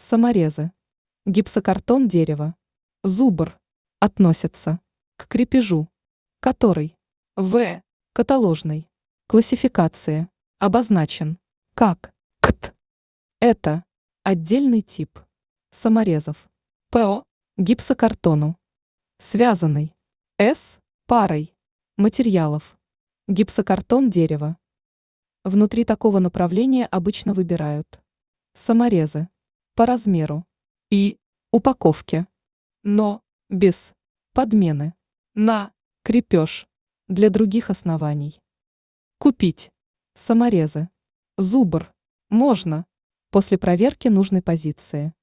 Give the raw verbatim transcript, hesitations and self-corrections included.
Саморезы. Гипсокартон, дерево. Зубр. Относятся к крепежу, который в каталожной классификации обозначен как КТ. Это отдельный тип саморезов. ПО. Гипсокартону. Связанный с парой материалов. Гипсокартон, дерево. Внутри такого направления обычно выбирают саморезы по размеру и упаковке, но без подмены на крепеж для других оснований. Купить саморезы зубр можно после проверки нужной позиции.